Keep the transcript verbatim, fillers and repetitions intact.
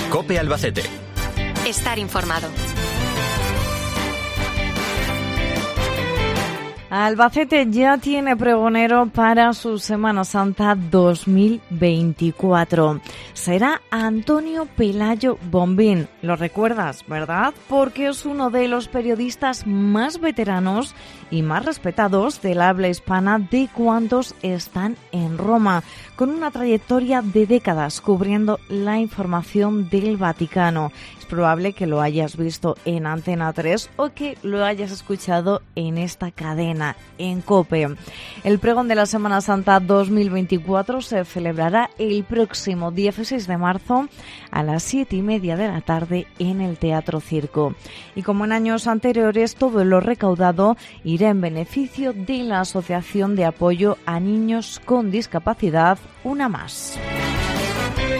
COPE Albacete. Estar informado. Albacete ya tiene pregonero para su Semana Santa dos mil veinticuatro. Será Antonio Pelayo Bombín. Lo recuerdas, ¿verdad? Porque es uno de los periodistas más veteranos y más respetados del habla hispana de cuantos están en Roma, con una trayectoria de décadas cubriendo la información del Vaticano. Es probable que lo hayas visto en Antena tres o que lo hayas escuchado en esta cadena, en COPE. El pregón de la Semana Santa dos mil veinticuatro se celebrará el próximo dieciséis de marzo a las siete y media de la tarde en el Teatro Circo. Y como en años anteriores, todo lo recaudado irá en beneficio de la Asociación de Apoyo a Niños con Discapacidad, Una Más.